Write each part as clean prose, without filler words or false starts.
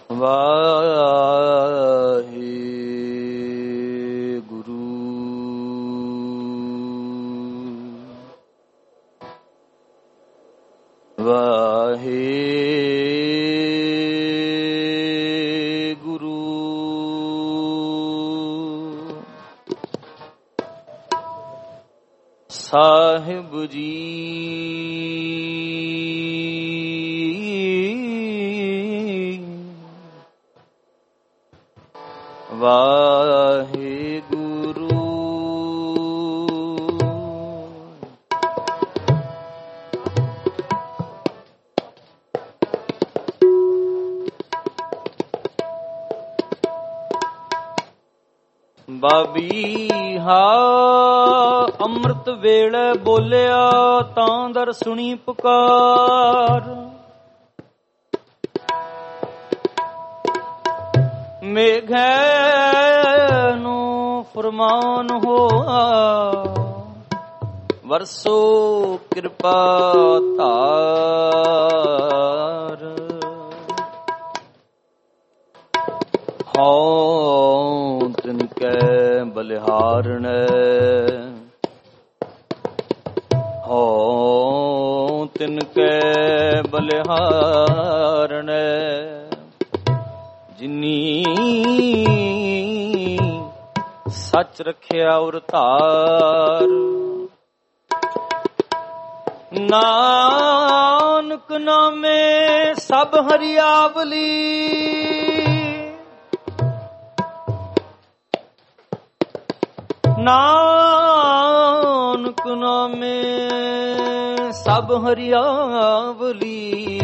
ਵਾਹਿਗੁਰੂ ਵਾਹਿਗੁਰੂ ਸਾਹਿਬ ਜੀ ਵਾਹਿਗੁਰੂ ਬਾਬੀਹਾ ਅੰਮ੍ਰਿਤ ਵੇਲੇ ਬੋਲਿਆ ਤਾਂ ਦਰ ਸੁਣੀ ਪੁਕਾਰ। ਮੇਘੈ ਨੂੰ ਫਰਮਾਨ ਹੋਆ ਵਰਸੋ ਕਿਰਪਾ ਧਾਰ। ਹਉ ਤਿਨ ਕੈ ਬਲਿਹਾਰਣੈ ਹਉ ਤਿਨ ਕੈ ਬਲਿਹਾਰਣੈ। ਜਿਨੀ ਸੱਚ ਰਖਿਆ ਉਰ ਧਾਰ। ਨਾਨਕ ਨਾਮੇ ਸਭ ਹਰਿਆਵਲੀ ਨਾਨਕ ਨਾਮੇ ਸਭ ਹਰਿਆਵਲੀ।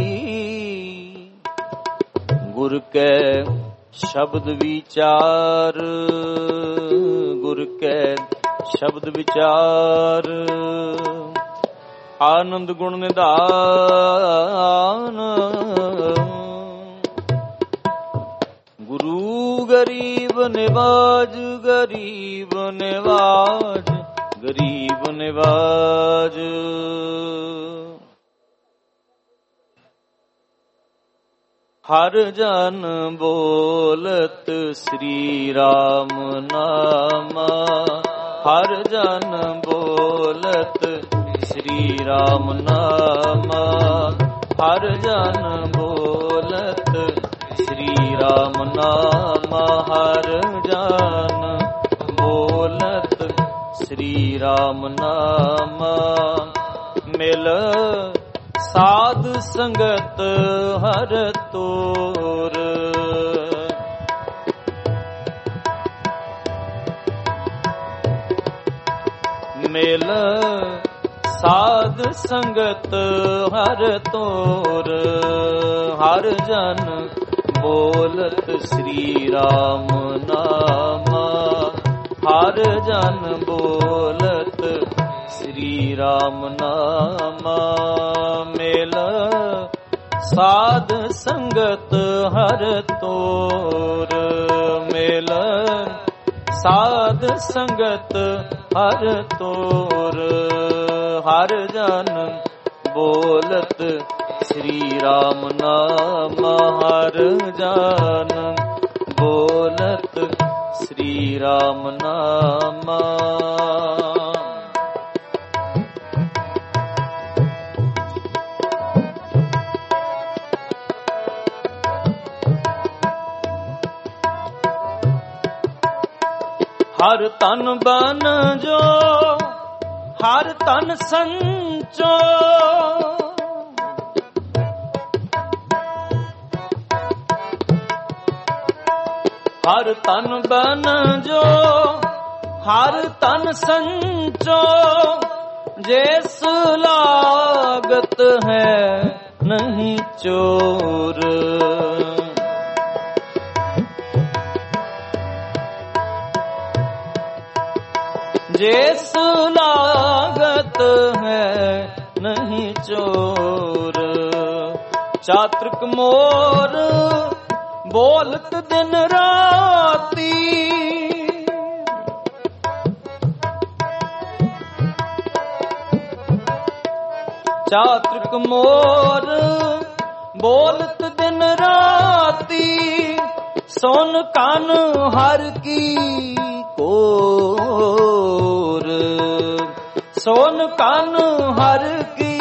ਗੁਰ ਕੈ ਸ਼ਬਦ ਵਿਚਾਰ ਗੁਰ ਕੈ ਸ਼ਬਦ ਵਿਚਾਰ। ਆਨੰਦ ਗੁਣ ਨਿਧਾਨ ਗੁਰੂ ਗਰੀਬ ਨਿਵਾਜ ਗਰੀਬ ਨਿਵਾਜ ਗਰੀਬ ਨਿਵਾਜ। ਹਰ ਜਨ ਬੋਲਤ ਸ੍ਰੀ ਰਾਮ ਨਾਮਾ ਹਰ ਜਨ ਬੋਲਤ ਸ੍ਰੀ ਰਾਮ ਨਾਮਾ ਹਰ ਜਨ ਬੋਲਤ ਸ੍ਰੀ ਰਾਮ ਨਾਮਾ ਹਰ ਜਨ ਬੋਲਤ ਸ੍ਰੀ ਰਾਮ ਨਾਮਾ। ਮਿਲ ਸਾਧ ਸੰਗਤ ਹਰ ਤੋਰ ਮਿਲ ਸਾਧ ਸੰਗਤ ਹਰ ਤੋਰ। ਹਰ ਜਨ ਬੋਲਤ ਸ੍ਰੀ ਰਾਮ ਨਾਮਾ ਹਰ ਜਨ ਬੋਲਤ ਸ੍ਰੀ ਰਾਮ ਨਾਮਾ। ਮਿਲ ਸਾਧ ਸੰਗਤ ਹਰ ਤੋਰ ਮਿਲ ਸਾਧ ਸੰਗਤ ਹਰ ਤੋਰ। ਹਰ ਜਨ ਬੋਲਤ ਸ੍ਰੀ ਰਾਮ ਨਾਮਾ ਹਰ ਜਨ ਬੋਲਤ ਸ੍ਰੀ ਰਾਮ ਨਾਮਾ। ਹਰ ਤਨ ਬਨ ਜੋ ਹਰ ਤਨ ਸੰਚੋ ਹਰ ਤਨ ਬਨ ਜੋ ਹਰ ਤਨ ਸੰਚੋ। ਜਿਸ ਲਾਗਤ ਹੈ ਨਹੀਂ ਚੋਰ। ਜਿਸ ਲਾਗਤ ਹੈ ਨਹੀਂ ਚੋਰ। ਚਾਤ੍ਰਿਕ ਮੋਰ ਬੋਲਤ ਦਿਨ ਰਾਤੀ। ਚਾਤ੍ਰਿਕ ਮੋਰ ਬੋਲਤ ਦਿਨ ਰਾਤੀ, ਸੁਨ ਕੰਨ ਹਰ ਕੀ ਕੋਰ, ਸੁਨ ਕੰਨ ਹਰ ਕੀ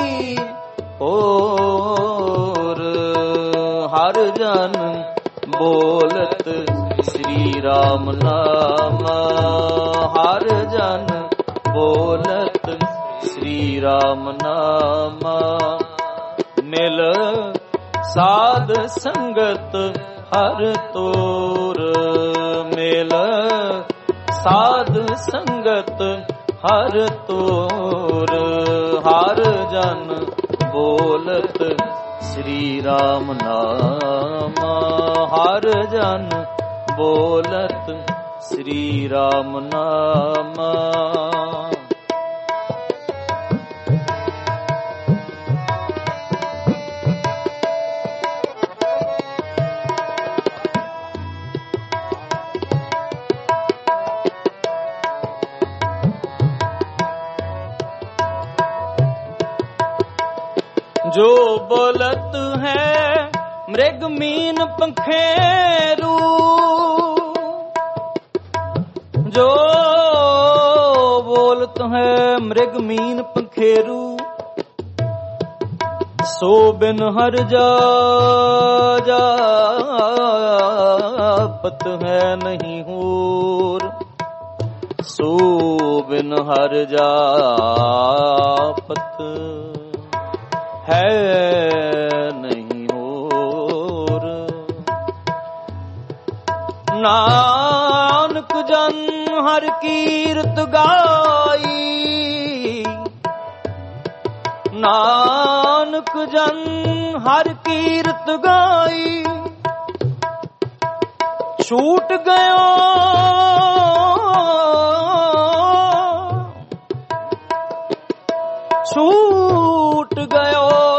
ਕੋਰ। ਹਰ ਜਨ ਬੋਲਤ ਸ੍ਰੀ ਰਾਮ ਨਾਮ, ਹਰ ਜਨ ਬੋਲਤ ਸ੍ਰੀ ਰਾਮ ਨਾਮ। ਮਿਲ ਸਾਧ ਸੰਗਤ ਹਰ ਤੋਰ, ਮਿਲ ਸਾਧ ਸੰਗਤ ਹਰ ਤੋਰ। ਹਰ ਜਨ ਬੋਲਤ ਸ੍ਰੀ ਰਾਮ ਨਾਮ, ਹਰ ਜਨ ਬੋਲਤ ਸ੍ਰੀ ਰਾਮ ਨਾਮ। ਜੋ बोलत है मृग मीन पंखेरू, जो बोलत है मृग मीन पंखेरू। सो बिन हर जापत है नहीं होर, सो बिन हर जापत है नहीं होर। नानक जन हर कीरत गाई, नानक जन हर कीरत गाई। छूट गयो छूट गयो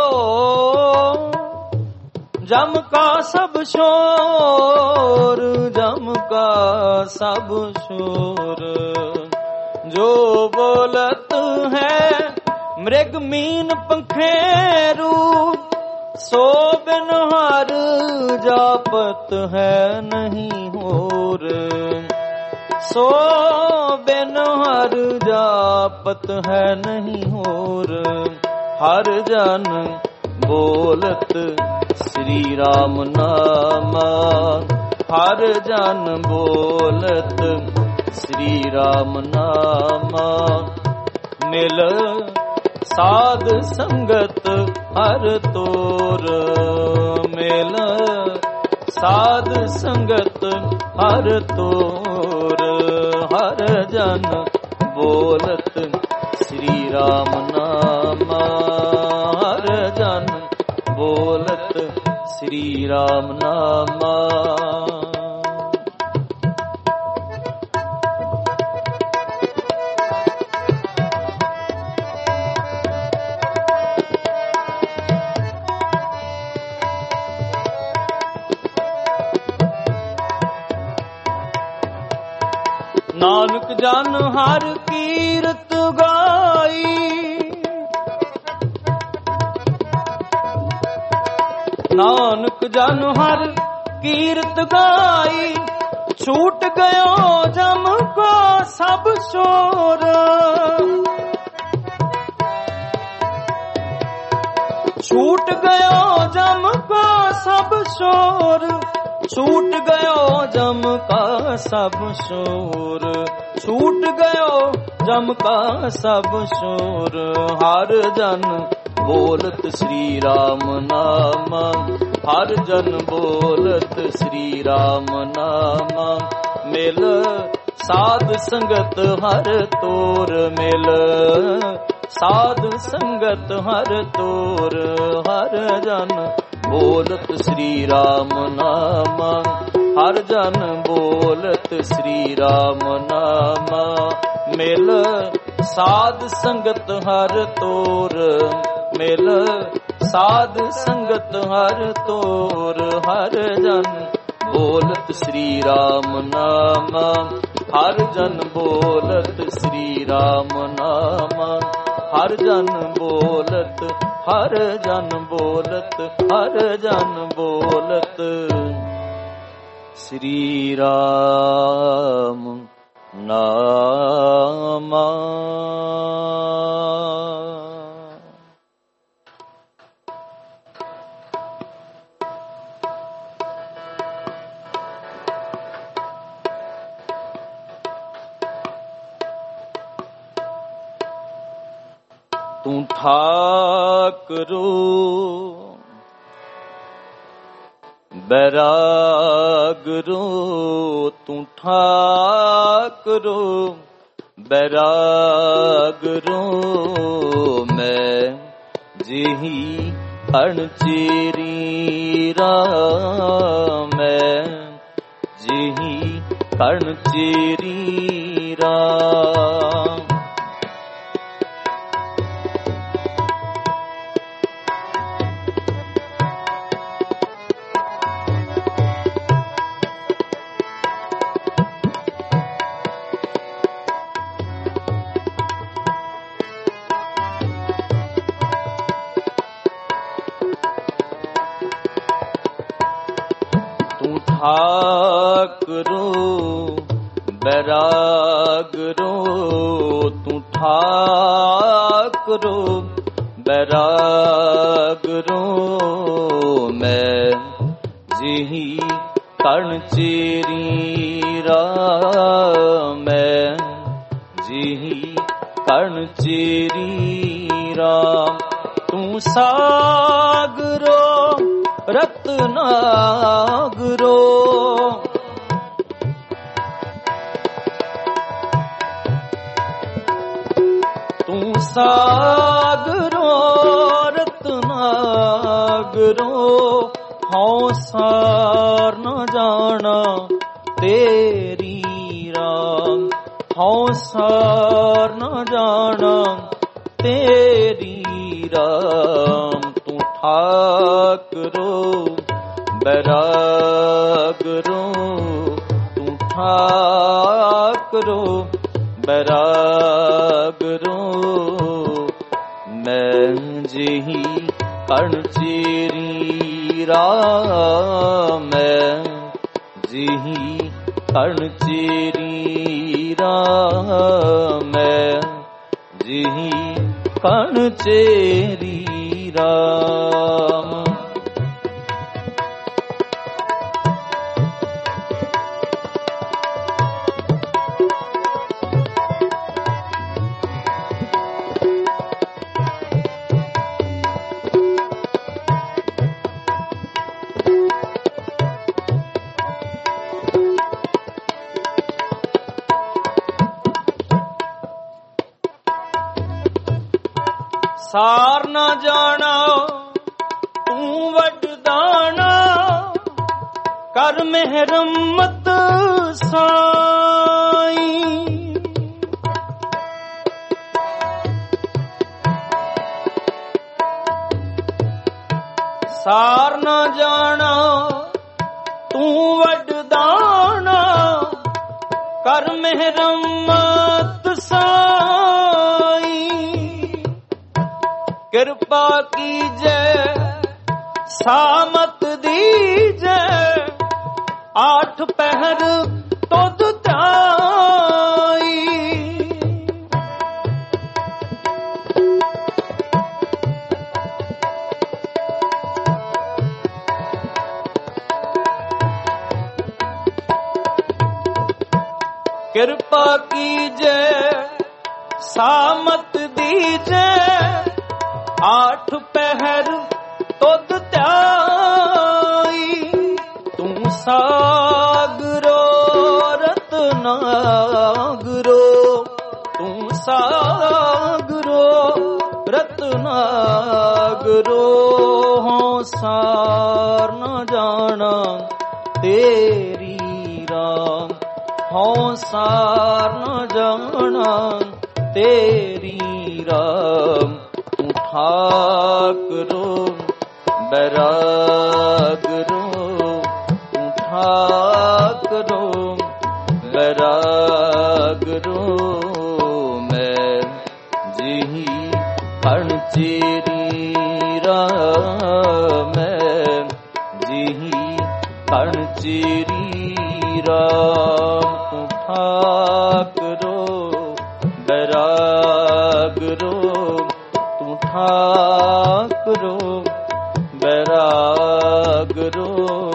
जम का सब शोर, जम का सब शोर। जो बोलत है मृग मीन पंखेरू, सो बिन हर जापत है नहीं होर, सो बिन हर जापत है नहीं होर। हर जन बोलत श्री राम नाम, हर जन बोलत श्री राम नाम। मिल साध संगत हर तोर, मिल साध संगत हर तोर। हर जन बोलत श्री राम नाम, हर जन बोलत श्री राम नाम। नानक जन हर कीरत गाई, नानक जन हर कीरत गाई। छूट गयो जम को सब शोर, छूट गयो जम को सब शोर, छूट गयो जम का सब शोर, छूट गयो जम का सब शोर। हर जन बोलत श्री राम नाम, हर जन बोलत श्री राम नाम। मिल साध संगत हर तोर, मिल साध संगत हर तोर। हर जन बोलत श्री राम नाम, हर जन बोलत श्री राम नाम। मिल साध संगत हर तोर, मिल साध संगत हर तोर। हर जन बोलत श्री राम नाम, हर जन बोलत श्री राम नाम। ਹਰ ਜਨ ਬੋਲਤ, ਹਰ ਜਨ ਬੋਲਤ, ਹਰ ਜਨ ਬੋਲਤ। ਸ੍ਰੀ ਰਾਮ ਨਾਮਾ। ਤੂੰ ਠਾਕੁਰੂ ਬੈਰਾਗਰੂ, ਤੂੰ ਠਾਕੁਰੂ ਬੈਰਾਗਰੂ। ਮੈਂ ਜਿਹੀ ਅਣਚੀਰੀ ਰਾਮ, ਮੈਂ ਜਿਹੀ ਅਣਚੀਰੀ ਰਾਮ। ਠਾਕੁਰੂ ਬੈਰਾਗਰੂ, ਤੂੰ ਠਾਕੁਰੂ ਬੈਰਾਗਰੂ। ਮੈਂ ਜਿਹੀ ਕਣਚੀਰੀ ਰਾਮ, ਮੈਂ ਜਿਹੀ ਕਣਚੀਰੀ ਰਾਮ। ਤੂੰ ਸਾਗਰੋ ਰਤਨਾਗਰੋ, ਤੂੰ ਸਾਗਰੋ ਰਤਨਾਗਰੋ। ਹਉ ਸਾਰ ਨ ਜਾਣਾ ਤੇਰੀ ਰਾਮ, ਹਉ ਸਾਰ ਨ ਜਾਣਾ ਤੇਰੀ ਰਾਮ। ਤੂੰ ਠਾਕੁਰੂ ਬੈਰਾਗਰੂ, ਤੂੰ ਠਾਕੁਰੂ ਬੈਰਾਗਰੂ। ਮੈਂ ਜਿਹੀ ਕਣਚੀਰੀ ਰਾਮ, ਮੈਂ ਜਿਹੀ ਕਣਚੀਰੀ ਰਾਮ, ਮੈਂ ਜਿਹੀ ਕਣਚੀਰੀ ਰਾਮ। ਸਾਰ ਨਾ ਜਾਣਾ ਤੂੰ ਵੱਡਦਾਣਾ, ਕਰ ਮਿਹਰਮਤ ਸਾਈਂ। ਸਾਰ ਨਾ ਜਾਣਾ ਤੂੰ ਵੱਡਦਾਣਾ, ਕਰ ਮਿਹਰਮਤ ਸਾਈਂ। ਕਿਰਪਾ ਕੀਜੈ ਸਾਮਤ ਦੀਜੈ, ਆਠ ਪਹਿਰ ਤੁਧ ਧਿਆਈ। ਕਿਰਪਾ ਕੀਜੈ ਸਾਮਤ ਦੀਜੈ, ਆਠ ਪਹਿਰ ਤੁਧ ਧਿਆਈ। ਤੂੰ ਸਾਗਰੋ ਰਤਨਾਗਰੋ, ਤੂੰ ਸਾਗਰੋ ਰਤਨਾਗਰੋ। ਹਉ ਸਾਰ ਨ ਜਾਣਾ ਤੇਰੀ ਰਾਮ, ਹਉ ਸਾਰ ਨ ਜਾਣਾ ਤੇਰੀ ਰਾਮ। ਤੂੰ ਠਾਕੁਰੂ ਬੈਰਾਗਰੂ, ਤੂੰ ਠਾਕੁਰੂ ਬੈਰਾਗਰੂ। ਮੈਂ ਜਿਹੀ ਚੇਰੀ ਰਾਮ ਮੈਂ ਜਿਹੀ ਕਣ ਚੇਰੀ ਰਾਮ ਤੂੰ ਠਾਕਰੋ ਬੈਰਾਗਰੋ ਤੂੰ ਠਾਕਰੋ ਬੈਰਾਗਰੋ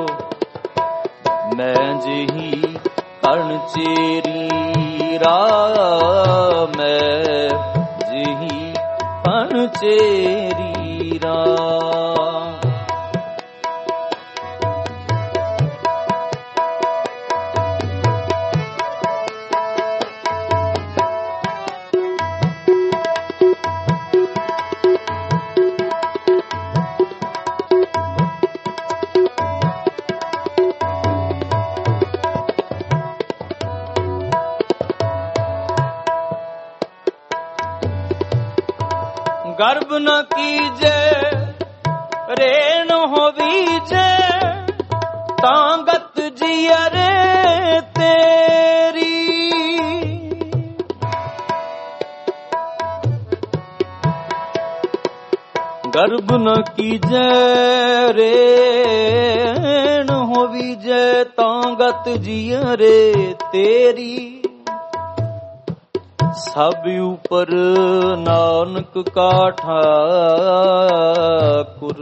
ਮੈਂ ਜਿਹੀ ਕਣ ਚੇਰੀ ਰਾਮ ਮੈਂ ਜਿਹੀ ਕਣ ਚੇਰੀ ਰਾਮ ਗਰਭ ਨ ਕੀਜੈ ਰੇਣ ਹੋਵੀਜੈ ਤਾਂ ਗਤ ਜੀਅਰੇ ਤੇਰੀ ਗਰਭ ਨ ਕੀਜੈ ਰੇਣ ਹੋਵੀਜੈ ਤਾਂ ਗਤ ਜੀਅਰੇ ਤੇਰੀ ਸਭ ਉਪਰ ਨਾਨਕ ਕਾ ਠਾਕੁਰ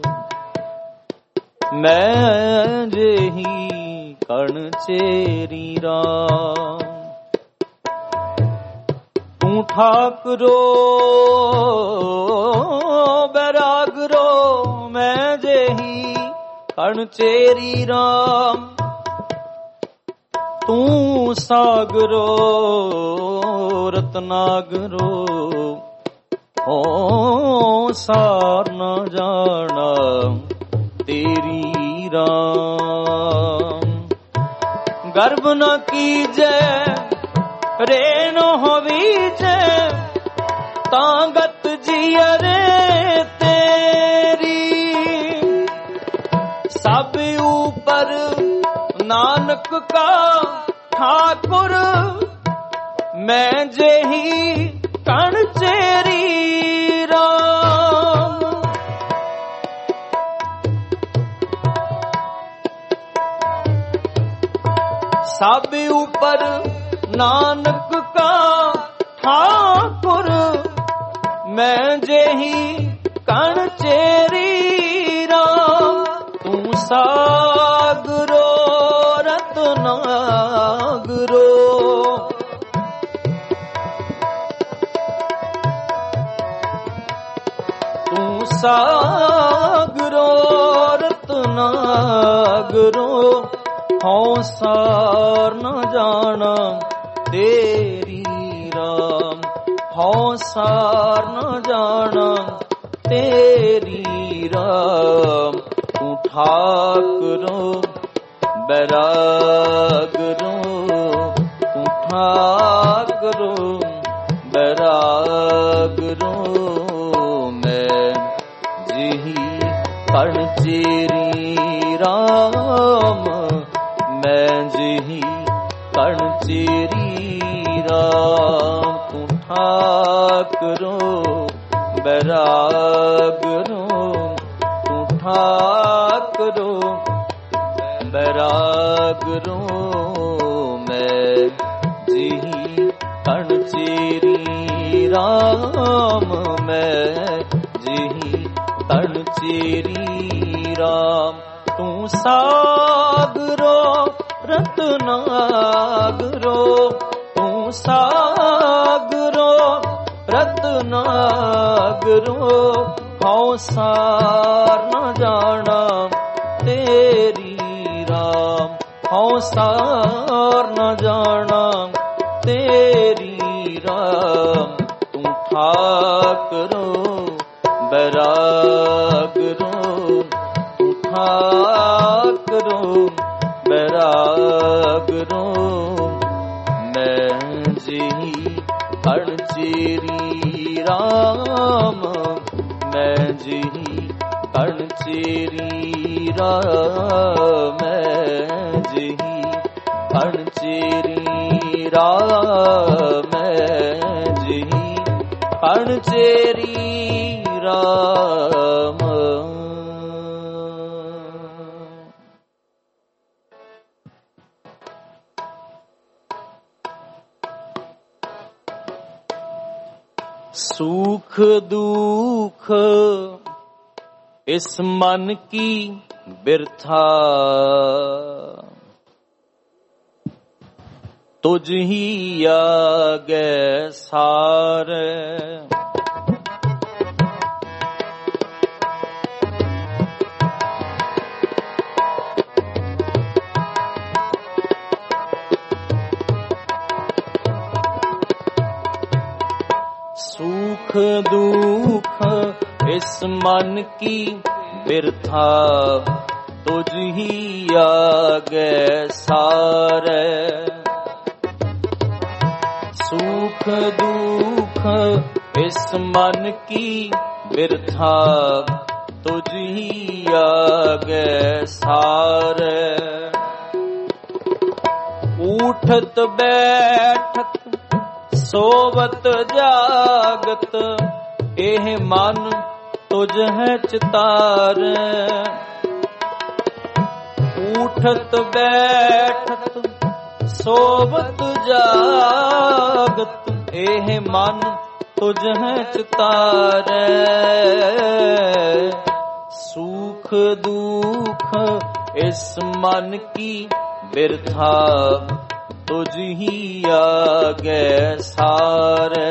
ਮੈਂ ਜਿਹੀ ਕਣ ਚੇਰੀ ਰਾਮ ਤੂੰ ਠਾਕੁਰੋ ਬੈਰਾਗਰੋ ਮੈਂ ਜਿਹੀ ਕਣ ਚੇਰੀ ਰਾਮ ਤੂੰ ਸਾਗਰੋ ਰਤਨਾਗਰੋ ਹੋ ਸਾਰ ਨ ਜਾਣਾ ਤੇਰੀ ਰਾਮ ਗਰਭ ਨ ਕੀਜੈ ਰੇਣ ਹੋਵੀਜੈ ਤਾਂ ਗਤ ਜੀਅਰੇ ਤੇਰੀ ਸਭ ਉਪਰ ਨਾਨਕ ਕਾ ਠਾਕੁਰ ਮੈਂ ਜਿਹੀ ਕਣ ਚੇਰੀ ਰਾਮ ਸਭ ਉਪਰ ਨਾਨਕ ਕਾ ਠਾਕੁਰ ਮੈਂ ਜਿਹੀ ਕਣ ਚੇਰੀ ਰਾਮ ਤੂੰ ਸਾਗਰੋ ਰਤਨਾਗਰੋ ਤੂੰ ਸਾਗਰੋ ਰਤਨਾਗਰੋ ਹਉ ਸਾਰ ਨ ਜਾਣਾ ਤੇਰੀ ਰਾਮ ਹਉ ਸਾਰ ਨ ਜਾਣਾ ਤੇਰੀ ਰਾਮ ਤੂੰ ਠਾਕੁਰੋ ਬੈਰਾਗਰੋ ਤੂੰ ਠਾਕੁਰੋ ਬੈਰਾਗਰੋ ਮੈਂ ਜਿਹੀ ਕਣ ਚੇਰੀ ਰਾਮ ਮੈਂ ਜਿਹੀ ਕਣ ਚੇਰੀ ਰਾਮ ਤੂੰ ਠਾਕੁਰੋ ਬੈਰਾਗਰੋ ਤੂੰ ਠਾਕੁਰੋ ਬੈਰਾਗਰੋ ਮੈਂ ਜਿਹੀ ਕਣ ਚੇਰੀ ਰਾਮ ਮੈਂ ਜਿਹੀ ਕਣ ਚੇਰੀ ਰਾਮ ਤੂੰ ਸਾਗਰੋ ਰਤਨਾਗਰੋ ਤੂੰ ਸਾਗਰੋ ਰਤਨਾਗਰੋ ਹਉ ਸਾਰ ਨ ਜਾਣਾ ਤੇਰੀ ਰਾਮ ਹਉ ਸਾਰ ਨ ਜਾਣਾ ਤੇਰੀ ਰਾਮ ਤੂੰ ਠਾਕੁਰੋ ਬੈਰਾਗਰੋ ਤੂੰ ਠਾਕੁਰੋ ਬੈਰਾਗਰੋ ਮੈਂ ਜਿਹੀ ਕਣ ਚੇਰੀ ਰਾਮ ਮੈਂ ਜਿਹੀ ਕਣ ਚੇਰੀ ਰਾਮ ਮੈਂ ਜਿਹੀ ਕਣ ਚੇਰੀ ਰਾਮ ਮੈਂ ਜਿਹੀ ਕਣ ਚੇਰੀ सुख दुख इस मन की बिरथा, तुझ ही आगे सारे। सुख दुख इस मन की बिरथा, तुझ ही आगे सारे। सुख दुख इस मन की बिरथा, तुझ ही आगे सारे। उठत बैठत सोवत जागत, एह मन तुझ है चितार। उठत बैठत सोवत जागत, एह मन तुझ है चितार। सुख दुख इस मन की बिरथा, तुझ ही आगे सारे।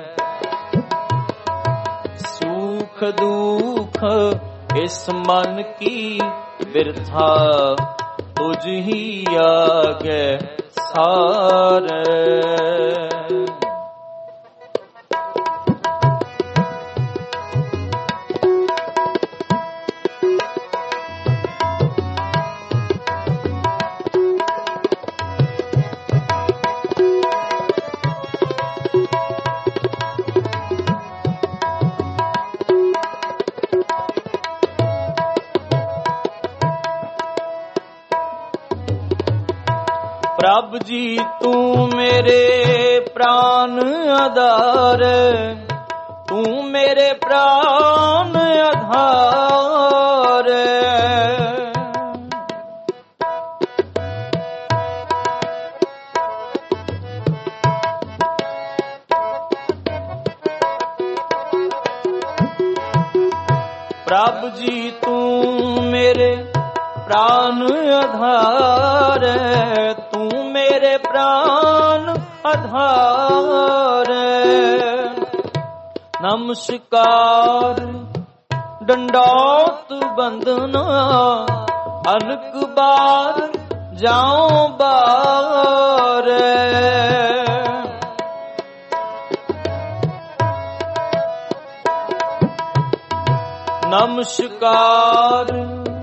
सुख दुख इस मन की बिरथा, तुझ ही आगे सारे। प्रभ जी तू मेरे प्राण आधार, तू मेरे प्राण आधार। प्रभ जी तू मेरे प्राण आधार, मेरे प्राण आधार। नमस्कार दंडौत बंदना, अनक बार जाऊं बार। नमस्कार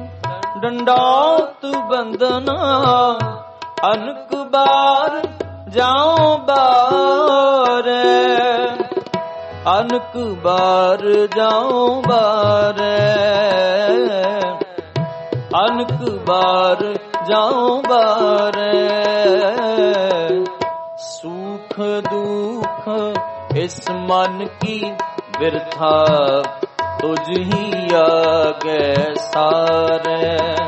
दंडौत बंदना, अनक बार जाऊं बार। अनक बार जाऊं बार, अनक बार जाऊं बार। सुख दुख इस मन की बिरथा, तुझ ही आगे सारे।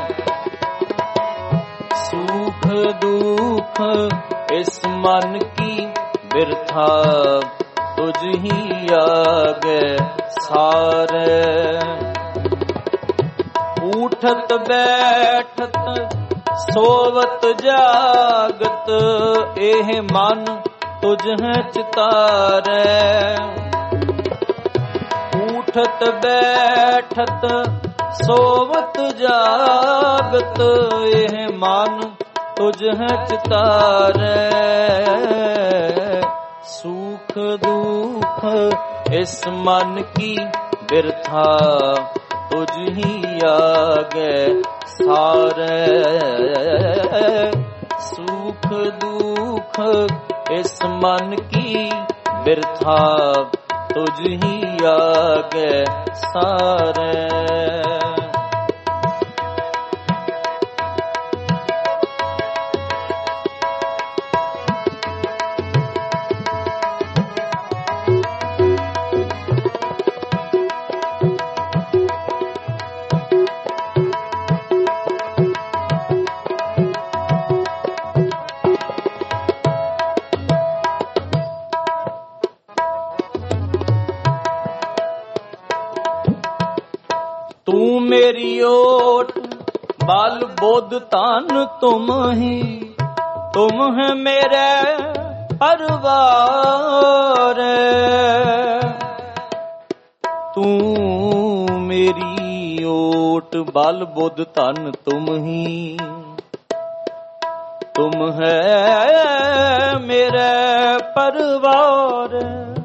सुख दुख इस मन की बिरथा, तुझ ही आगे सारे। उठत बैठत सोवत जागत, एह मन तुझ है चितारे। उठत बैठत सोवत जागत, एह मन तुझ है चितारे। सुख दुख इस मन की बिरथा, तुझ ही आगे सारे। सुख दुख इस मन की बिरथा, तुझ ही आगे सारे। बल बुद्धि धन तुम ही, तुम है मेरे परवार। तू मेरी ओट बल बुद्धि धन तुम ही, तुम है मेरे परवार।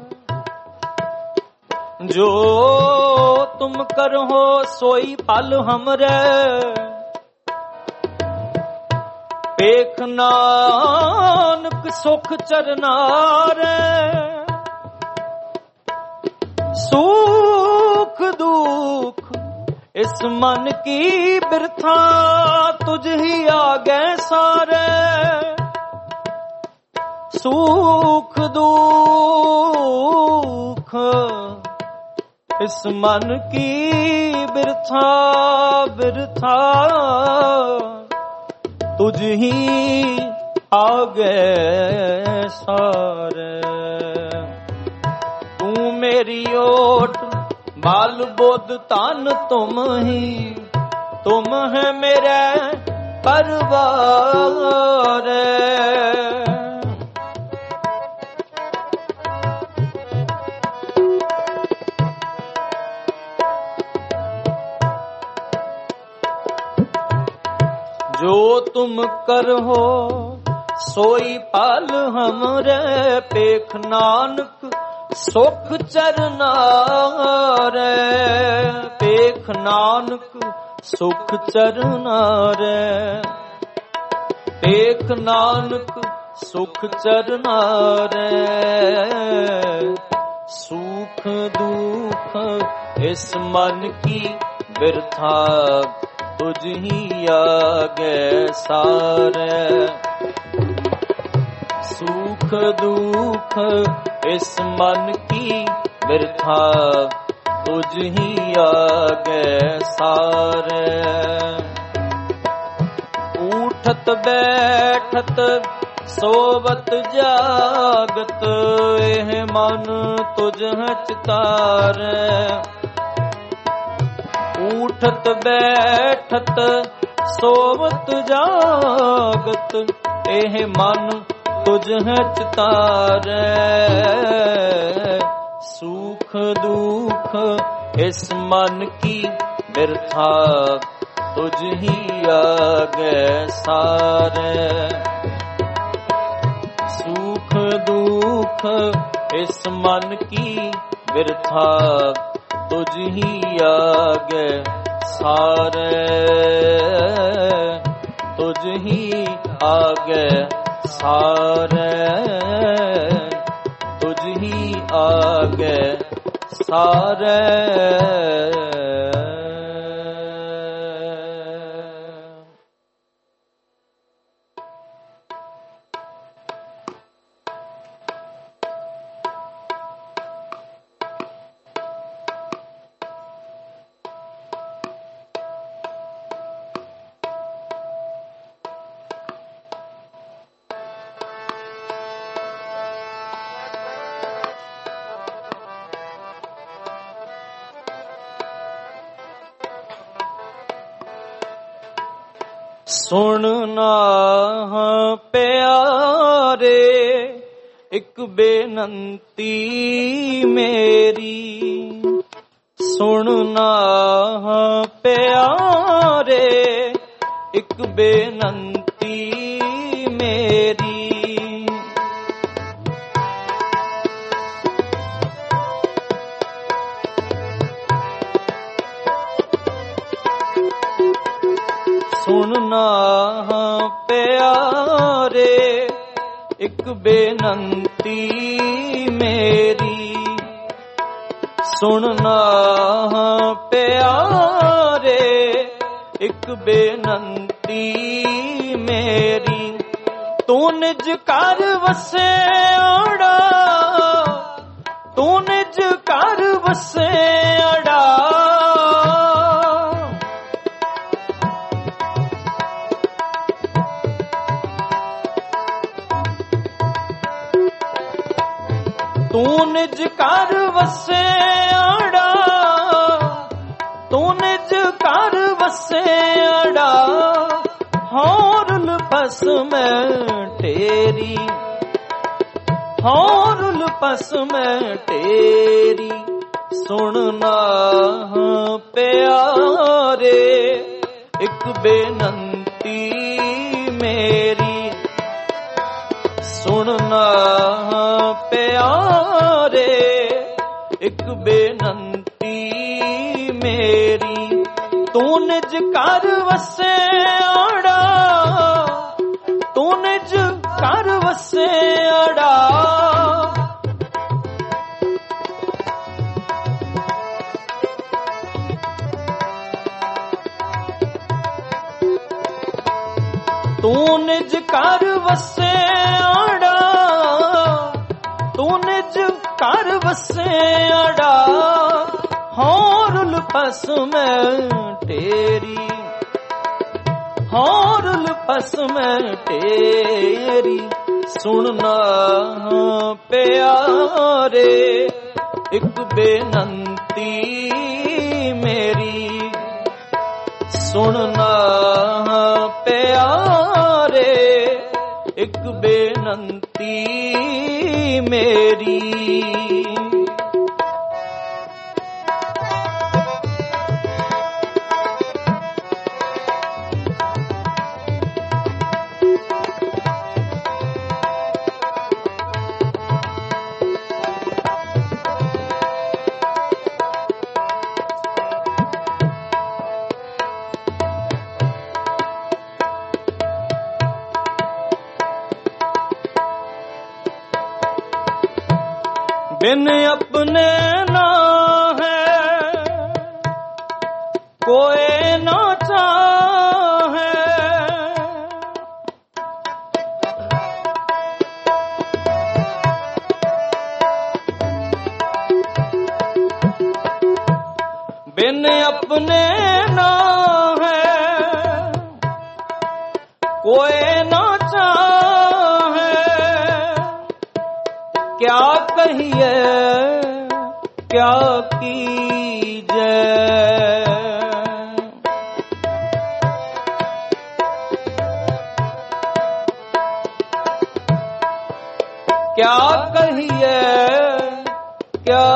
जो तुम करहो सोई फल हमरे, पेख नानक सुख चरनार। सुख दुख इस मन की बिरथा, तुझ ही आगे सारे। सुख दुख इस मन की बिरथा बिरथा, तुझ ही आगे सारे। तू मेरी ओट बल बुद्धि धन तुम ही, तुम है मेरे परवार। जो तुम करहो सोई फल हमरे, पेख नानक सुख चरनार। पेख नानक सुख चरनार। पेख नानक सुख चरनार। सुख दुख इस मन की बिरथा, तुझ ही आगे सारे। सुख दुख इस मन की बिरथा, तुझ ही आगे सारे। उठत बैठत सोवत जागत, एह मन तुझ है चितार। उठत बैठत सोवत जागत, एह मन तुझ है चितार। सुख दुख इस मन की बिरथा, तुझ ही आगे सारे। सुख दुख इस मन की बिरथा, तुझ ही आगे सारे। तुझ ही आगे सारे। तुझ ही आगे सारे। सुनना प्यारे एक बेनंती मेरी, सुनना प्यारे एक बेनंती मेरी। सुनना प्यारे एक बेनंती मेरी, सुनना प्यारे एक बेनंती मेरी। तू निज कर वसे अड़ा, तू निज कर वसे अड़ा। तू निज कर वसे अड़ा, तू निज कर वसे ਵਸੇ ਅੜਾ ਹੌਰੁਲ ਭਸਮੈ ਢੇਰੀ ਹੌਰੁਲ ਭਸਮੈ ਢੇਰੀ ਸੁਣਨਾ ਪਿਆਰੇ ਇੱਕ ਬੇਨੰਤੀ ਮੇਰੀ ਸੁਣਨਾ ਪਿਆਰੇ ਇੱਕ ਬੇਨੰਤੀ ਮੇਰੀ ਤੂੰ ਨਿਜ ਘਰ ਵਸੇ ਅੜਾ ਤੂੰ ਨਿਜ ਘਰ ਵਸੇ ਅੜਾ ਤੂੰ ਨਿਜ ਘਰ ਵਸੇ ਅੜਾ ਤੂੰ ਨਿਜ ਘਰ ਵਸੇ ਅੜਾ ਹੌਰੁਲ ਭਸਮੈ ਢੇਰੀ ਹੌਰੁਲ ਭਸਮੈ ਢੇਰੀ ਸੁਣਨਾ ਪਿਆਰੇ ਇੱਕ ਬੇਨੰਤੀ ਮੇਰੀ ਸੁਣਨਾ ਪਿਆਰੇ ਇੱਕ ਬੇਨੰਤੀ ਮੇਰੀ बिन अपने ना है कोई ना चाहे बिन अपने ना है कोई ना चाहे क्या कहिए क्या कीजे क्या कहिए क्या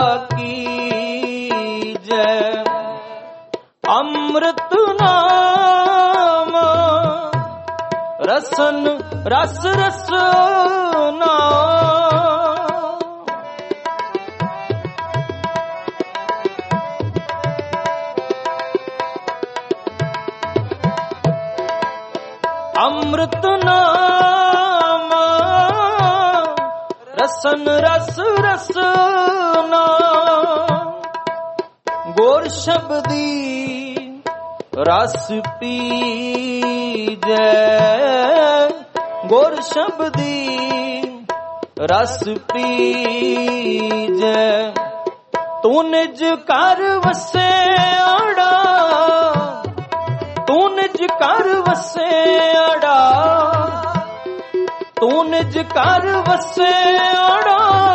कीजे अमृत नाम रसन रस रस नाम अमृत नाम रसन रस रस नाम गोर शब्दी रस पीजै गोर शब्दी रस पीजै तू निज घर वसे अड़ा तू निज घर वसे अड़ा तू निज घर वसे अड़ा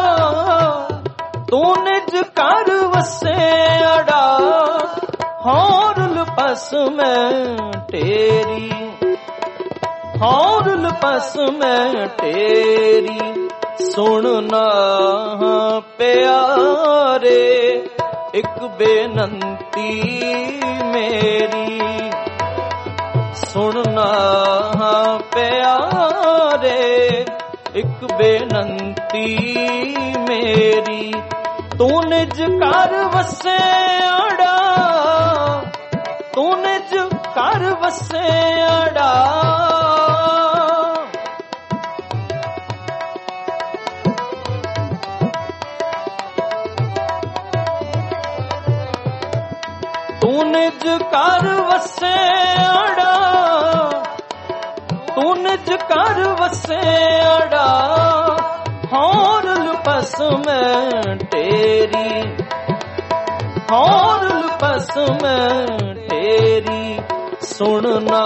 तू निज घर वसे अड़ा हौरल भस्मै ढेरी हौरल भस्मै ढेरी सुनना प्यारे एक बेनंती मेरी सुनना प्यारे एक बेनंती मेरी तू निज घर वसे अड़ा तू निज घर वसे अड़ा तू निज घर वसे अड़ा तू निज घर वसे अड़ा हौरल भस्मै ढेरी हौरल भस्मै ढेरी सुनना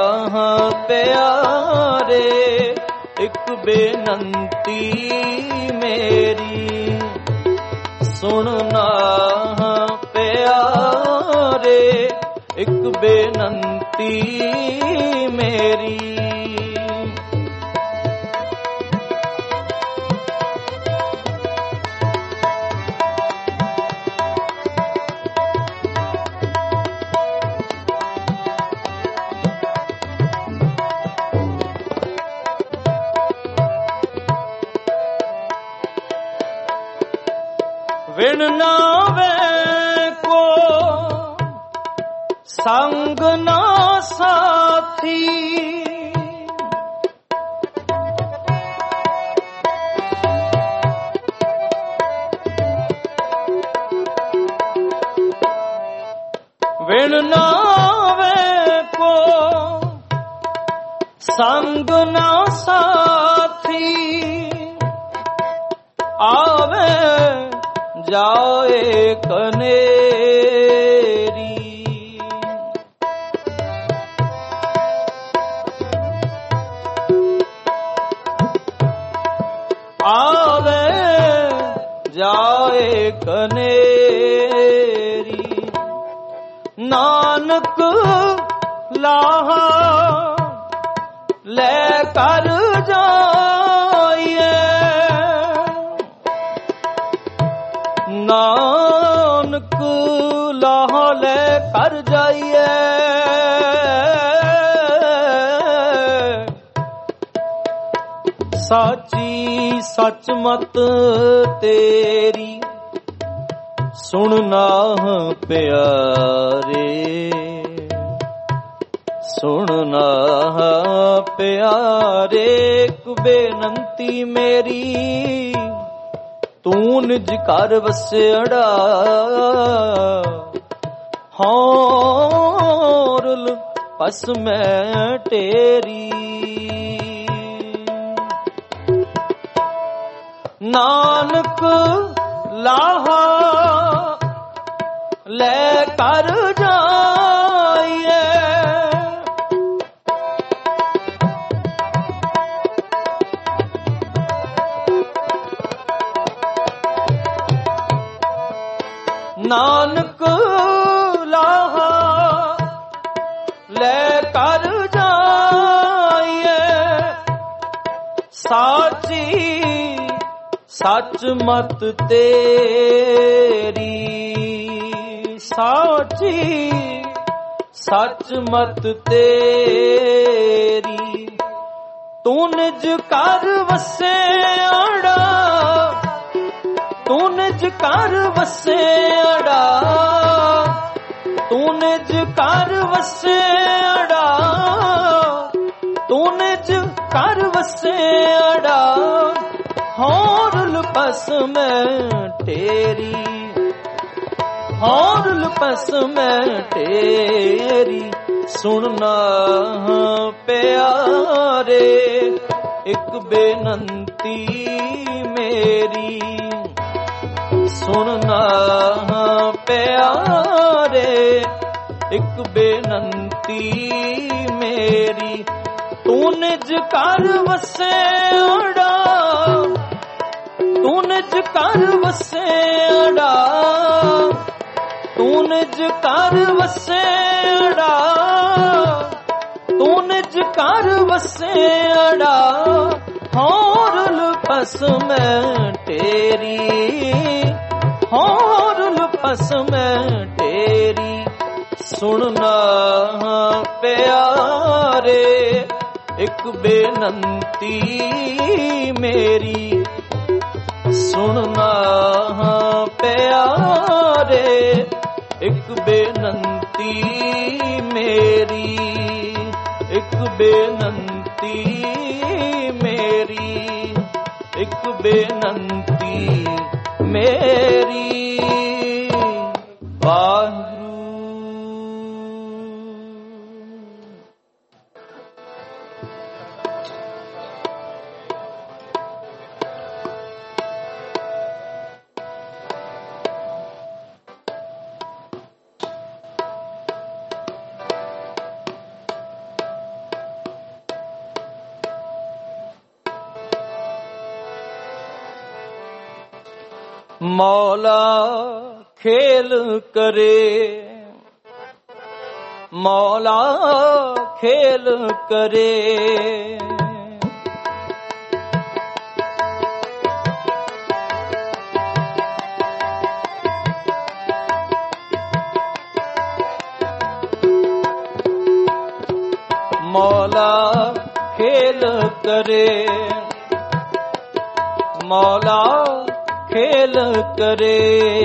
प्यारे एक बेनंती मेरी सुनना प्यारे एक ਇੱਕ ਬੇਨੰਤੀ ਮੇਰੀ। ਵਿਣ ਨਾਵੇ ਕੋ ਸੰਗ ਨਾ ਸਾਥੀ, ਵਿਣ ਨਾਵੇ ਕੋ ਸੰਗ ਨਾ ਸਾਥੀ, ਆਵੇ ਜਾਏ ਕਨੇਰੀ। ਆਵੇ ਜਾਏ ਕਨੇਰੀ, ਨਾਨਕ ਲਾਹਾ ਲੈ ਕਰ ਜਾਈਏ, ਨਾਨਕ ਲਾਹ ਲੈ ਕਰ ਜਾਈਏ। ਸਾਚੀ ਸੱਚ ਮਤ ਤੇਰੀ ਸੁਣਨਾ ਪਿਆਰੇ, ਸੁਣਨਾ ਪਿਆਰੇ। ਇੱਕ ਬੇਨੰਤੀ ਮੇਰੀ, ਤੂੰ ਨਿਜ ਘਰ ਵਸਿਆੜਾ, ਹੌਰਲ ਪਸ ਮੈਂ ਤੇਰੀ। ਨਾਨਕ ਲਾਹਾ ਲੈ ਕਰ ਜਾਈਏ, ਨਾਨਕ ਲਾਹਾ ਲੈ ਕਰ ਜਾਈਏ। ਸਾਚੀ ਸੱਚ ਮਤ ਤੇਰੀ, ਸਾਚੀ ਸੱਚ ਮਤ ਤੇਰੀ। ਤੂੰ ਨਿਜ ਘਰ ਵਸਿਆੜਾ, ਤੂੰ ਨਿਜ ਘਰ ਵਸਿਆੜਾ, ਤੂੰ ਨਿਜ ਘਰ ਵਸਿਆੜਾ, ਤੂੰ ਨਿਜ ਘਰ ਵਸਿਆੜਾ। ਹੌਰਲ ਪਸ ਮੈਂ ਤੇਰੀ, ਹੌਰਲ ਪਸ ਮੈਂ ਤੇਰੀ। ਸੁਣਨਾ ਪਿਆਰੇ, ਇੱਕ ਬੇਨੰਤੀ ਮੇਰੀ, ਸੁਣਨਾ ਪਿਆਰੇ। ਇੱਕ ਬੇਨੰਤੀ ਮੇਰੀ, ਤੂੰ ਨਿਜ ਘਰ ਵਸਿਆੜਾ, ਤੂੰ ਨਿਜ ਘਰ ਵਸਿਆੜਾ, ਤੂੰ ਨਿਜ ਘਰ ਵਸਿਆੜਾ, ਤੂੰ ਨਿਜ ਘਰ ਵਸਿਆੜਾ। ਹੌਰਲ ਪਸ ਮੈਂ ਤੇਰੀ, ਹੌਰਲ ਪਸ ਮੈਂ ਤੇਰੀ। ਸੁਣਨਾ ਪਿਆਰੇ, ਇੱਕ ਬੇਨੰਤੀ ਮੇਰੀ, ਸੁਣਨਾ ਪਿਆਰੇ। ਇੱਕ ਬੇਨੰਤੀ ਮੇਰੀ, ਇੱਕ ਬੇਨੰਤੀ ਮੇਰੀ, ਇੱਕ ਬੇਨੰਤੀ ਮੇਰੀ। ਵਾਹਿਗੁਰੂ। ਮੌਲਾ ਖੇਲ ਕਰੇ, ਮੌਲਾ ਖੇਲ ਕਰੇ। ਮੌਲਾ ਖੇਲ ਕਰੇ, ਮੌਲਾ ਖੇਲ ਕਰੇ,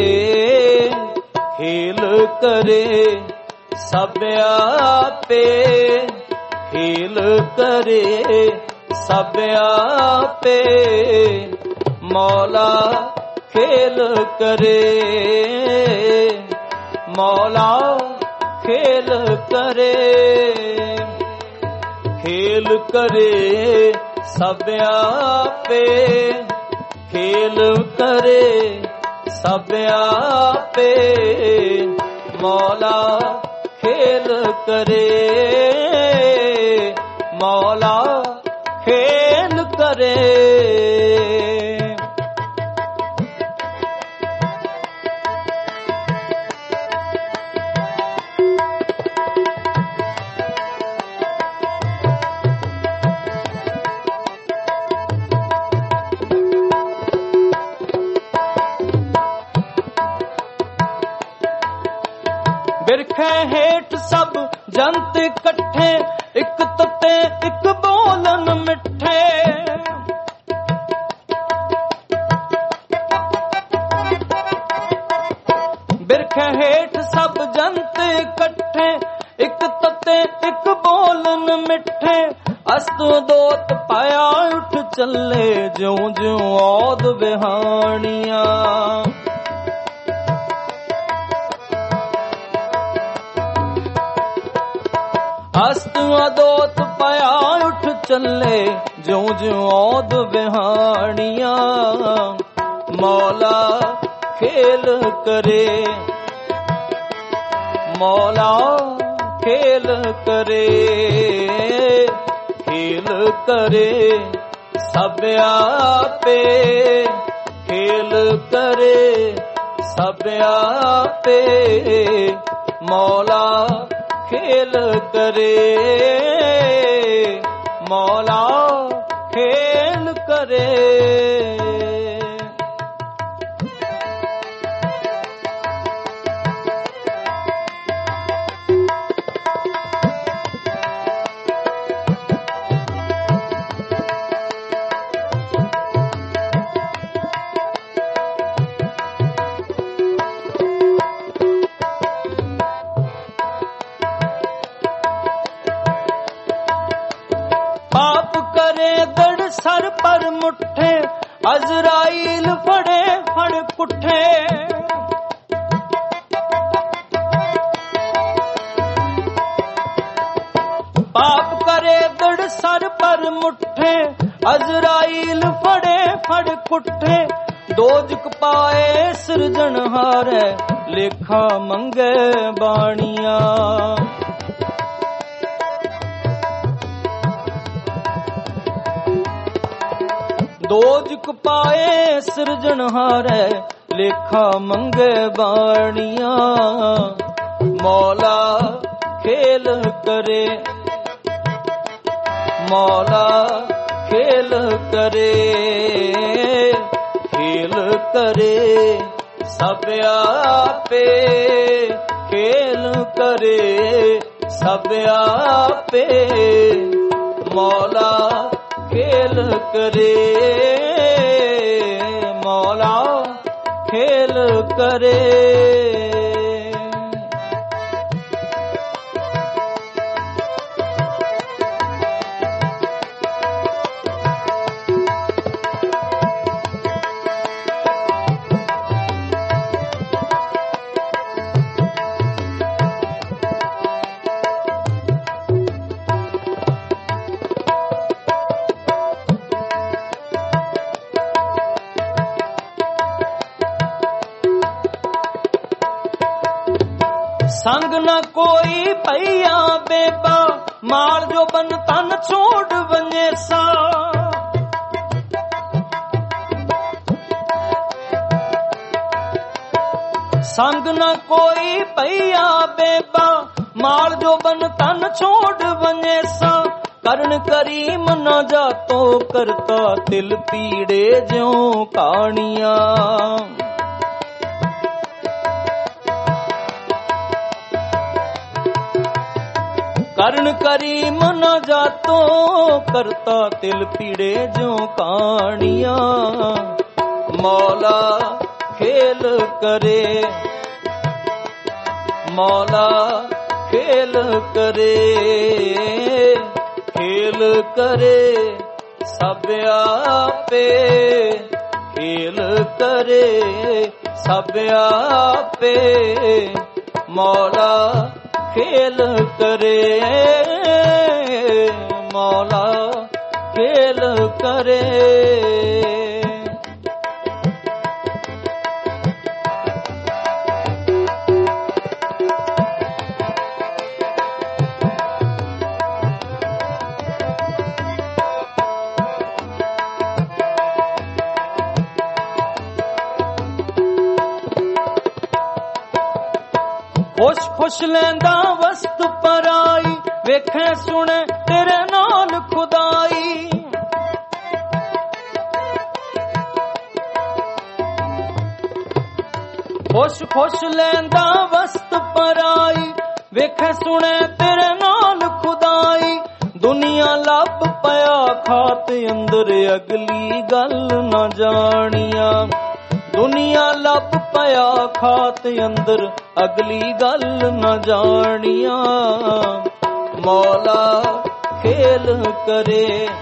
ਖੇਲ ਕਰੇ ਸਭ ਆਪੇ, ਖੇਲ ਕਰੇ ਸਭ ਆਪੇ। ਮੌਲਾ ਖੇਲ ਕਰੇ, ਮੌਲਾ ਖੇਲ ਕਰੇ, ਖੇਲ ਕਰੇ ਸਭ ਆਪੇ, ਖੇਲ ਕਰੇ ਸਭ ਆਪੇ। ਮੌਲਾ ਖੇਲ ਕਰੇ, ਮੌਲਾ ਖੇਲ ਕਰੇ। ਬਿਰਖੇ ਹੇਠ ਸਭ ਜੰਤ ਇਕੱਠੇ, ਇੱਕ ਤੱਤੇ ਇੱਕ ਬੋਲਨ ਮਿੱਠੇ। ਬਿਰਖੇ ਹੇਠ ਸਭ ਜੰਤ ਇਕੱਠੇ, ਇੱਕ ਤੱਤੇ ਇੱਕ ਬੋਲਨ ਮਿੱਠੇ। ਅਸਤ ਦੋਤ ਪਾਇਆ ਉੱਠ ਚੱਲੇ, ਜਿਉਂ ਜਿਉਂ ਔਦ ਬਿਹਾਣੀਆਂ। ਹਸਤ ਅਦੋਤ ਪਾਇਆ ਉੱਠ ਚੱਲੇ, ਜਿਉਂ ਜਿਉਂ ਔਦ ਬਿਹਾਣੀਆਂ। ਮੌਲਾ ਖੇਲ ਕਰੇ, ਮੌਲਾ ਖੇਲ ਕਰੇ, ਖੇਲ ਕਰੇ ਸਭ ਆਪੇ, ਖੇਲ ਕਰੇ ਸਭ ਆਪੇ। ਮੌਲਾ ਖੇਲ ਕਰੇ, ਮੌਲਾ ਖੇਲ ਕਰੇ। ਸਰ ਪਰ ਮੁੱਠੇ, ਅਜ਼ਰਾਈਲ ਫੜੇ ਫੜ ਕੁੱਠੇ। ਪਾਪ ਕਰੇ ਦੜ ਸਰ ਪਰ ਮੁੱਠੇ, ਅਜ਼ਰਾਈਲ ਫੜੇ ਫੜ ਕੁੱਠੇ। ਦੋਜਕ ਪਾਏ ਸਿਰਜਣਹਾਰੈ, ਲੇਖਾ ਮੰਗੇ ਬਾਣੀਆਂ। ਦੋਜਕ ਪਾਏ ਸਿਰਜਣਹਾਰੈ, ਲੇਖਾ ਮੰਗੇ ਬਾਣੀਆਂ। ਮੌਲਾ ਖੇਲ ਕਰੇ, ਮੌਲਾ ਖੇਲ ਕਰੇ, ਖੇਲ ਕਰੇ ਸਭ ਆਪੇ, ਖੇਲ ਕਰੇ ਸਭ ਆਪੇ। ਮੌਲਾ ਖੇਲ ਕਰੇ, ਮੌਲਾ ਖੇਲ ਕਰੇ। ਸੰਗ ਨਾ ਕੋਈ ਭਈਆ ਬੇਬਾ, ਮਾਲ ਜੋ ਬਨ ਤਨ ਛੋੜ ਵੰਜੇਸਾ। ਸੰਗ ਨਾ ਕੋਈ ਭਈਆ ਬੇਬਾ, माल जो बन तन छोड़ वनेसा, करण करीम न जातो करता तिल पीड़े ज्यों कानिया। करण करीम न जातो करता तिल पीड़े ज्यों कानिया। मौला खेल करे, मौला खेल करे, खेल करे सब आपे, खेल करे सब आपे। मौला खेल करे, मौला खेल करे। खुश खुश लैंदा वस्त पराई, वेखे सुने तेरे नाल खुदाई। खुश खुश लैंदा वस्त पराई, वेखे सुने तेरे नाल खुदाई। दुनिया लभ पया खात अंदर अगली गल न जानिया। दुनिया लभ पया खात अंदर अगली गल न जानिया। मौला खेल करे,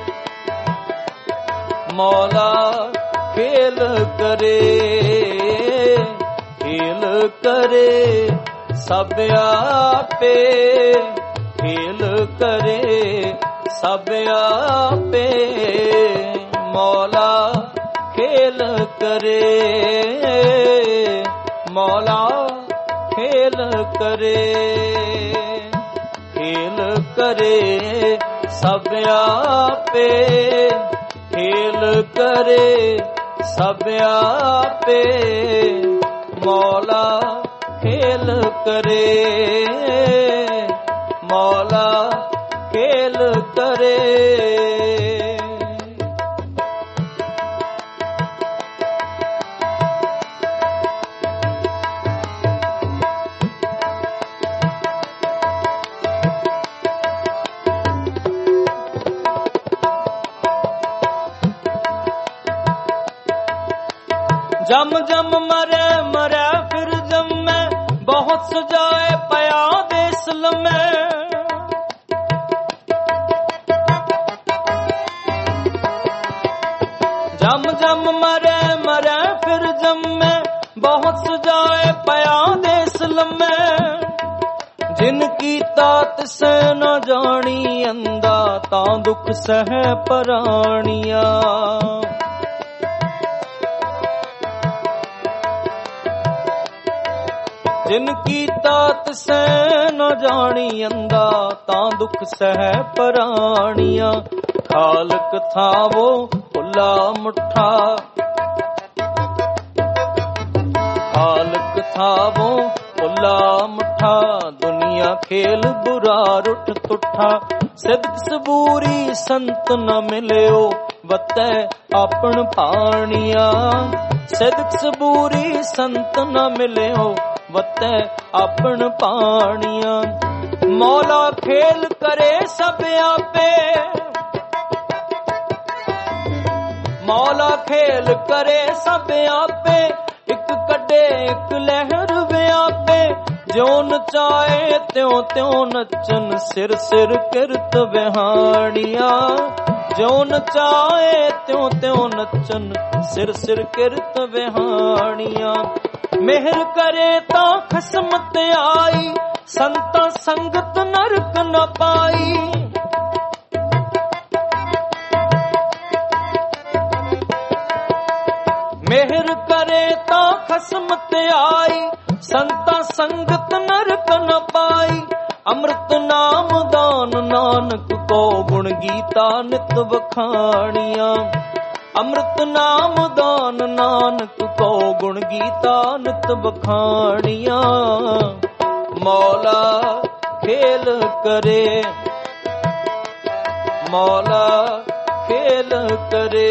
मौला खेल करे, खेल करे सब आपे, खेल करे सब आपे। मौला खेल करे, मौला खेल करे, खेल करे सब आपे, खेल करे सब आपे। मौला खेल करे, मौला खेल करे। जम जम मरे मरे फिर जमे, बहुत सजाए पया देस लमे। जम जम मरे मरे फिर जमे, बहुत सजाए पया देस लमे। जिनकी तात से न जानी अंदा, तां दुख सह परानिया। जिनकी तात से न जानी अंदा, तां दुख सह परानिया। खालक था वो खुला मुठा, खालक था वो खुला मुठा। दुनिया खेल बुरा रुठ तुठा, सिद्क सबूरी संत न मिलियो वतै आपन पानिया। सिद्क सबूरी संत न मिलियो वतै आपन पानिया। मौला खेल करे सब आपे, मौला खेल करे सब आपे। एक कड्डे एक लहर व्यापे, ज्यों नचाए त्यों त्यों नचन सिर सिर किरत बिहानिया। ज्यों नचाए त्यों त्यों नचन सिर सिर किरत बिहानिया। मेहर करे तां खसमत आई, संता संगत नरक न पाई। मेहर करे तां खसमत आई, संता संगत नरक न पाई। अमृत नाम दान नानक को गुण गीता नित बखानिया। अमृत नाम दान नानक को गुण गीता नित बखानिया। मौला खेल करे, मौला खेल करे,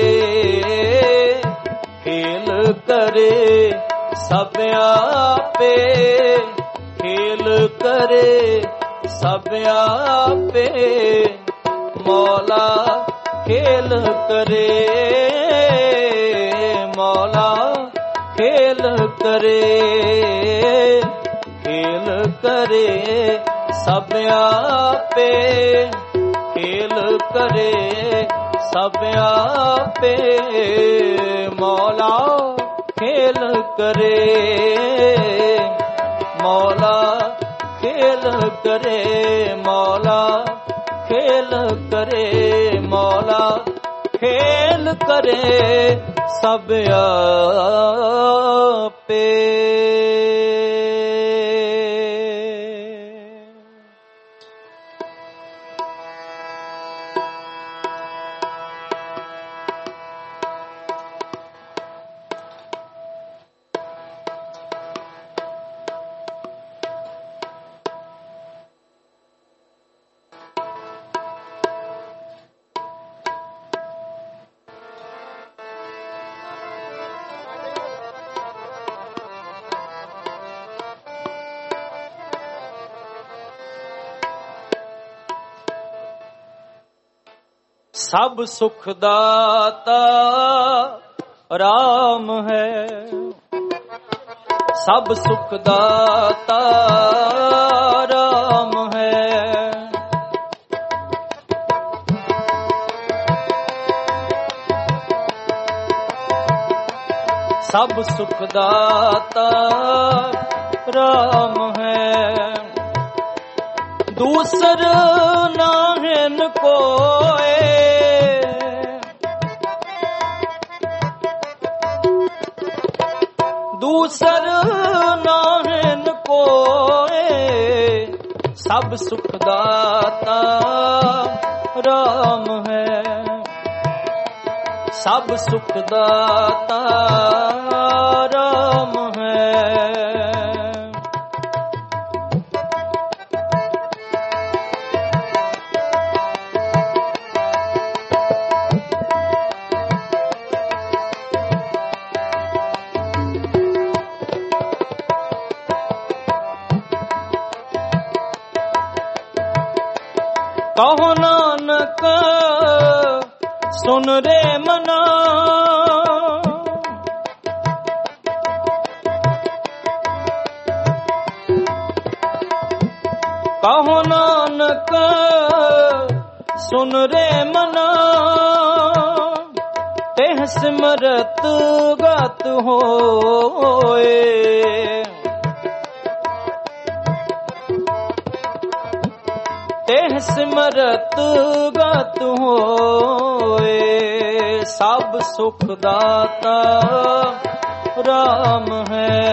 खेल करे सब आपे, खेल करे सब आपे, मौला खेल करे, मौला खेल करे, खेल करे सब आपे, खेल करे सब आपे, मौला खेल करे, मौला खेल करे, मौला खेल करे, मौला खेल करे सब आपे। सब सुख दाता राम है, सब सुख दाता राम है, सब सुख दाता राम है, दूसर नाहिन कोय, दूसर नाहिन कोय, सब सुख दाता राम है, सब सुख दाता राम है। कहो नानक सुन रे मना, कहो नानक सुन रे मना, तेह सिमरत गत होए, तेह सिमरत गत होए, सब सुख दाता राम है,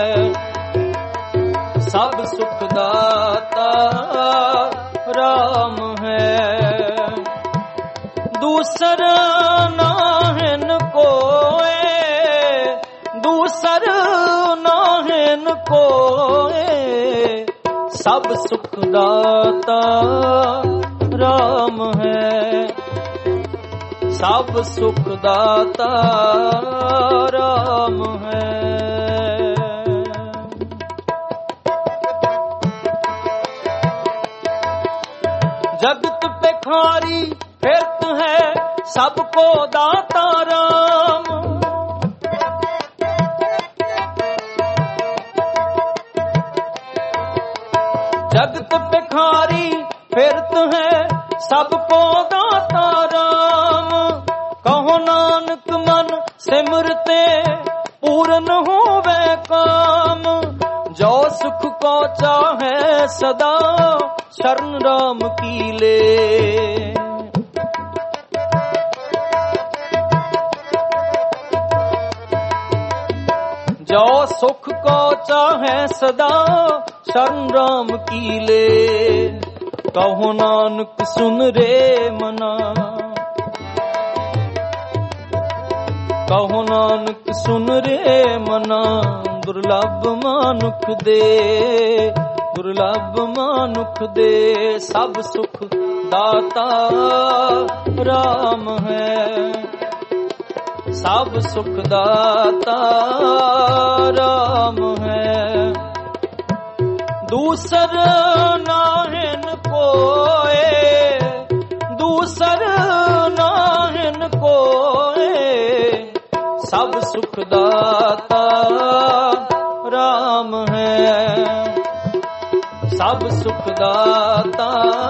सब सुख दाता राम है, दूसर नाहिन कोय, दूसर नाहिन कोय, सब सुख दाता राम है, सब सुख दाता राम है। जगत पे खारी फिरत है सबको दाता राम, जगत पे खारी फिरत है सबको दाता राम, कहो नानक मन सिमरते पूरन होवे काम, जो सुख को चाहे सदा शरण राम की ले, जो सुख को चाहे सदा शरण राम की ले, कहो नानक सुन रे मना, कहो नानक सुन रे मना, दुर्लभ मानुख दे ਦੁਰਲਭ ਮਨੁੱਖ ਦੇ ਸਭ ਸੁਖ ਦਾਤਾ ਰਾਮ ਹੈ। ਸਭ ਸੁਖ ਦਾਤਾ ਰਾਮ ਹੈ। ਦੂਸਰ ਨਾਹਿਨ ਕੋਏ, ਦੂਸਰ ਨਾਹਿਨ ਕੋਏ, ਸਭ ਸੁਖ ਦਾਤਾ ਰਾਮ ਹੈ। ਸਭ ਸੁਖ ਦਾਤਾ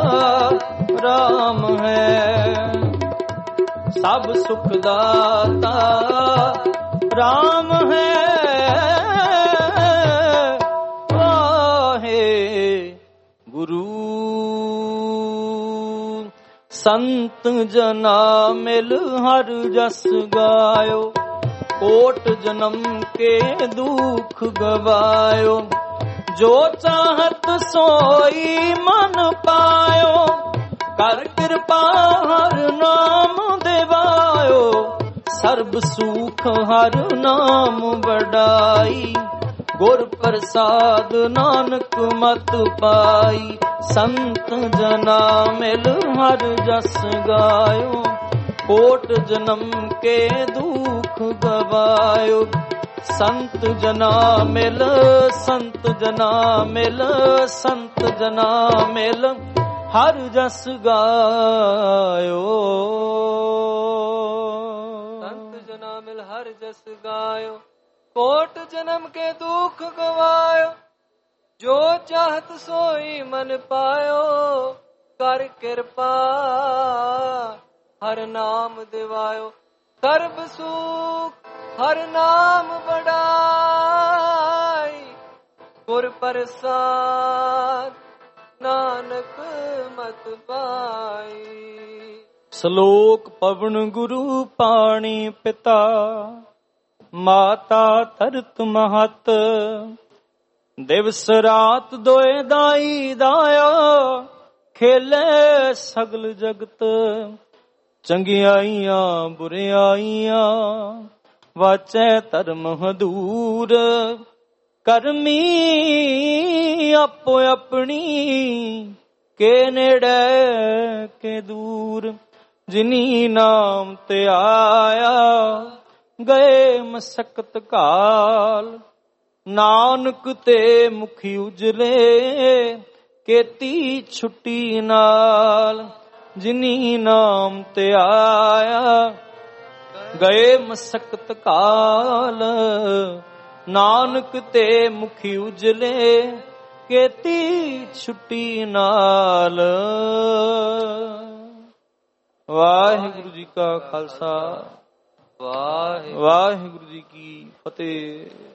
ਰਾਮ ਹੈ। ਸਭ ਸੁਖ ਦਾਤਾ ਰਾਮ ਹੈ। ਵਾਹੇ ਗੁਰੂ ਸੰਤ ਜਨਾ ਮਿਲ ਹਰ ਜਸ ਗਾਇਓ, ਕੋਟ ਜਨਮ ਕੇ ਦੁਖ ਗਵਾਇਓ। ਜੋ ਚਾਹਤ ਸੋਈ ਮਨ ਪਾਇਓ, ਕਰ ਕਿਰਪਾ ਹਰ ਨਾਮ ਦੇਵਾਇਓ। ਸਰਬ ਸੁਖ ਹਰ ਨਾਮ ਵਡਾਈ, ਗੁਰ ਪ੍ਰਸਾਦ ਨਾਨਕ ਮਤ ਪਾਈ। ਸੰਤ ਜਨਾ ਮਿਲ ਹਰ ਜਸ ਗਾਇਓ, ਕੋਟ ਜਨਮ ਕੇ ਦੁਖ ਗਵਾਇਓ। ਸੰਤ ਜਨਾ ਮਿਲ, ਸੰਤ ਜਨਾ ਮਿਲ, ਸੰਤ ਜਨਾ ਮਿਲ ਹਰ ਜਸ ਗਾਇਓ। ਸੰਤ ਜਨਾ ਮਿਲ ਹਰ ਜਸ ਗਾਇਓ, ਕੋਟ ਜਨਮ ਕੇ ਦੁਖ ਗਵਾਇਓ। ਜੋ ਚਾਹਤ ਸੋਈ ਮਨ ਪਾਇਓ, ਕਰ ਕਿਰਪਾ ਹਰ ਨਾਮ ਦਿਵਾਇਓ। ਸਰਬ ਸੁਖ ਹਰ ਨਾਮ ਵਡਾਈ, ਗੁਰ ਪ੍ਰਸਾਦ ਨਾਨਕ ਮਤ ਪਾਈ। ਸ਼ਲੋਕ ਪਵਨ ਗੁਰੂ ਪਾਣੀ ਪਿਤਾ, ਮਾਤਾ ਧਰਤ ਮਹਤ। ਦਿਵਸ ਰਾਤ ਦੋਇ ਦਾਈ ਦਾਇਆ, ਖੇਲੇ ਸਗਲ ਜਗਤ। ਚੰਗਿਆਈਆਂ ਬੁਰਿਆਈਆਂ, ਵਾਚੈ ਧਰਮ ਹਦੂਰ। ਕਰਮੀ ਆਪੋ ਆਪਣੀ, ਕੇ ਨੇੜੇ ਕੇ ਦੂਰ। ਜਿਨੀ ਨਾਮ ਤੇ ਆਇਆ, ਗਏ ਮਸਕਤ ਕਾਲ। ਨਾਨਕ ਤੇ ਮੁਖੀ ਉਜਲੇ, ਕੀਤੀ ਛੁੱਟੀ ਨਾਲ। ਜਿਨੀ ਨਾਮ ਤੇ ਆਇਆ, ਗਏ ਮਸਕਤ ਕਾਲ। ਨਾਨਕ ਤੇ ਮੁਖੀ ਉਜਲੇ, ਕੀਤੀ ਛੁੱਟੀ ਨਾਲ। ਵਾਹਿਗੁਰੂ ਜੀ ਕਾ ਖਾਲਸਾ, ਵਾਹਿਗੁਰੂ ਜੀ ਕੀ ਫਤਿਹ।